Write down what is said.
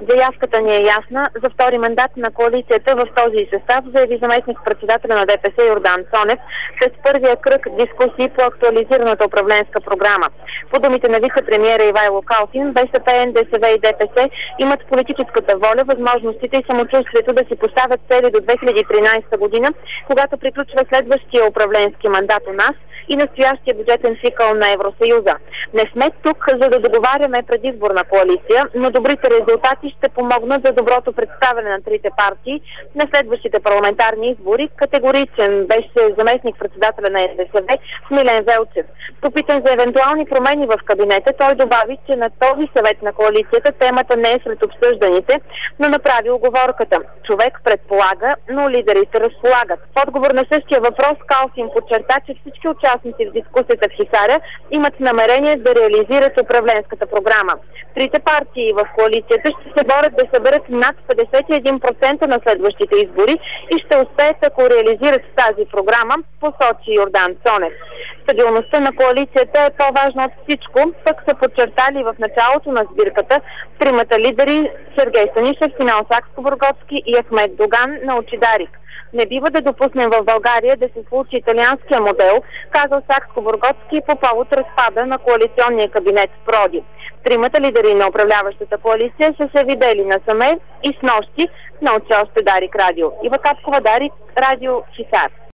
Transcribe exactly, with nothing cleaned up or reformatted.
Заявката ни е ясна. За втори мандат на коалицията в този състав заяви заместник-председателя на ДПС Йордан Цонев след първия кръг дискусии по актуализираната управленска програма. По думите на вице-премиера Ивайло Калфин, БСП, Н Д С В и ДПС имат политическата воля, възможностите и самочувствието да си поставят цели до две хиляди и тринадесета година, когато приключва следващия управленски мандат у нас и настоящия бюджетен цикъл на Евросъюза. Не сме тук, за да договаряме предизборна коалиция, но добрите резултати ще помогнат за доброто представяне на трите партии на следващите парламентарни избори. Категоричен беше заместник-председателя на Н Д С В Милен Велчев. Попитан за евентуални промени в кабинета, той добави, че на този съвет на коалицията темата не е сред обсъжданите, но направи уговорката. Човек предполага, но лидерите разполагат. В отговор на същия въпрос Калфин подчерта, че всички участници в дискусията в Хисаря имат намерение да реализират управленската програма. Трите партии в коалицията ще се борят да съберат над петдесет и един процента на следващите избори и ще успеят, ако реализират тази програма, посочи Йордан Цонев. Стабилността на коалицията е по-важна от всичко, пък са подчертали в началото на сбирката тримата лидери Сергей Станишев, Симеон Сакскобургготски и Ахмед Доган на Очидарик. Не бива да допуснем в България да се случи италианския модел, казал Сакскобургготски по повод разпада на коалиционния кабинет в Проди. Тримата лидери на управляващата коалиция са се видели насаме и снощи, научи още Дарик Радио. Ива Капкова, Дарик Радио, Хисар.